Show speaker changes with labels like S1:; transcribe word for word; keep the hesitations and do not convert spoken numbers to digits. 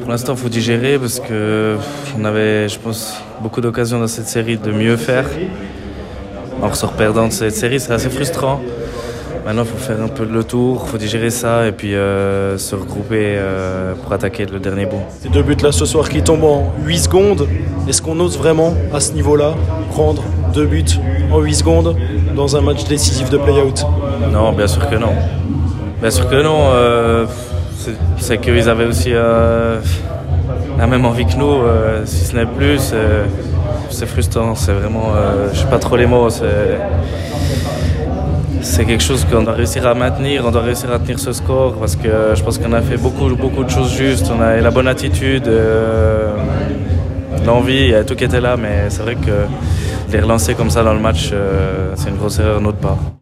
S1: Pour l'instant, il faut digérer parce qu'on avait, je pense, beaucoup d'occasions dans cette série de mieux faire. On ressort perdant de cette série, c'est assez frustrant. Maintenant, il faut faire un peu le tour, il faut digérer ça et puis euh, se regrouper euh, pour attaquer le dernier bout.
S2: Ces deux buts là ce soir qui tombent en huit secondes, est-ce qu'on ose vraiment à ce niveau-là prendre deux buts en huit secondes dans un match décisif de play-out?
S1: Non, bien sûr que non. Bien sûr que non. Euh, c'est, c'est qu'ils avaient aussi euh, la même envie que nous, euh, si ce n'est plus. C'est, c'est frustrant, c'est vraiment, euh, je sais pas trop les mots. C'est, c'est quelque chose qu'on doit réussir à maintenir, on doit réussir à tenir ce score parce que je pense qu'on a fait beaucoup, beaucoup de choses justes. On a eu la bonne attitude, euh, l'envie, il y a tout qui était là, mais c'est vrai que les relancer comme ça dans le match, euh, c'est une grosse erreur de notre part.